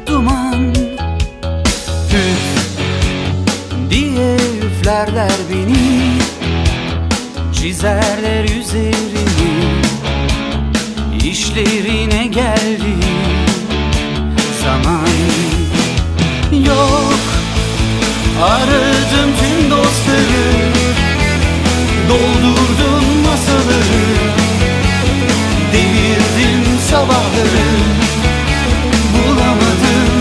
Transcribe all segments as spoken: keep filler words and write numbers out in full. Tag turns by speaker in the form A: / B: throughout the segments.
A: duman, üf diye üflerler beni, çizerler üzerini. İşlerine geldi zaman yok. Aradım tüm dostları, doldurdum masaları, devirdim sabahları, bulamadım.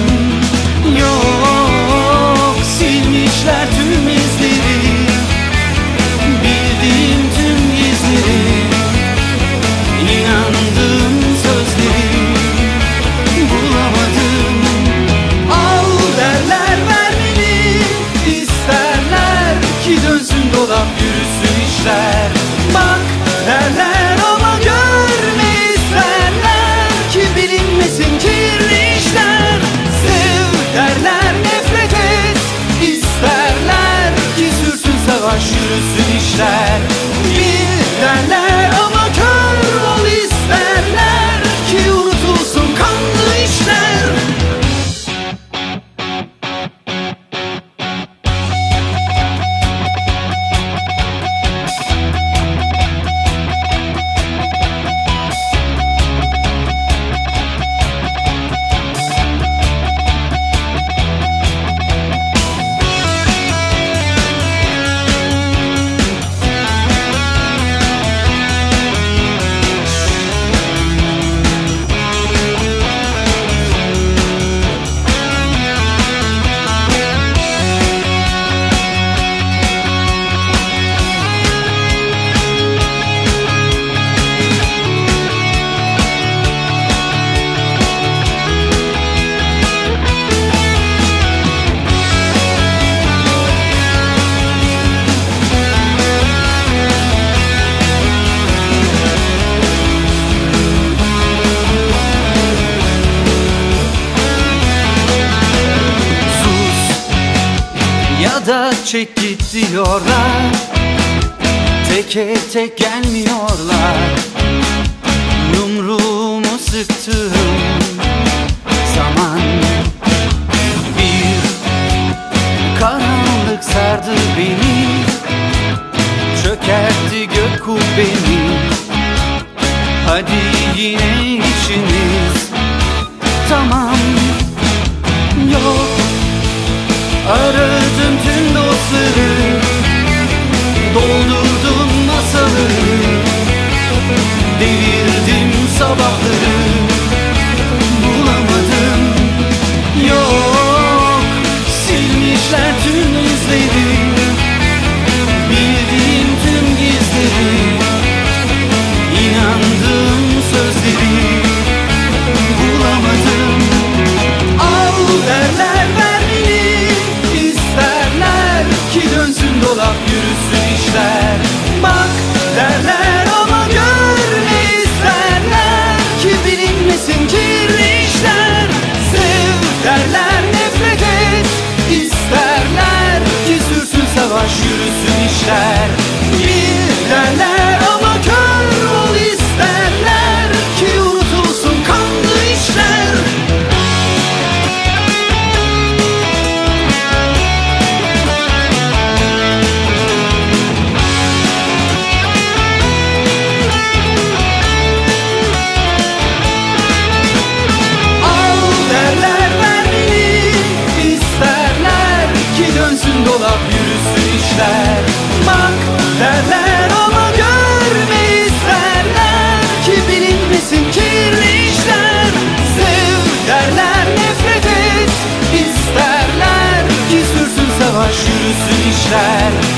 A: Yok, silmişler tüm izleri, bildiğim tüm gizleri, inandığım sözleri, bulamadım. Al derler vermeli, isterler ki dönsün dolap yürüsün işler. Bak derler ama görme isterler ki bilinmesin kirli işler. Sev derler nefret et isterler ki sürsün savaş yürüsün işler. Bil derler ama kör ol isterler ki unutulsun kanlı işler. Ya da çek git diyorlar, teke tek gelmiyorlar. Yumruğumu sıktığım zaman bir karanlık sardı beni, çökertti gök kubbemi. Hadi yine işiniz tamam. Yok, aradım tüm dostları, doldurdum masaları, devirdim sabahları, bulamadım. Yok, silmişler tüm izleri, bildiğim tüm gizleri, inandığım sözleri, bulamadım. Al derler vermeli, isterler ki dönsün dolap yürüsün işler. Bak derler ama görme isterler ki bilinmesin kirli işler. Sev derler nefret et isterler ki sürsün savaş yürüsün işler. Bil derler ama kör ol isterler ki unutulsun kanlı işler. Dolap yürüsün işler. Bak derler ama görme isterler ki bilinmesin kirli işler. Sev derler nefret et isterler ki sürsün savaş yürüsün işler.